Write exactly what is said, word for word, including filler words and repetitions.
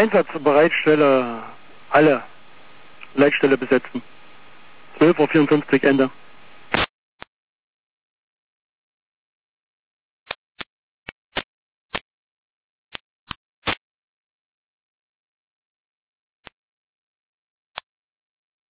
Einsatz bereitstelle, alle Leitstelle besetzen. zwölf Uhr vierundfünfzig Ende.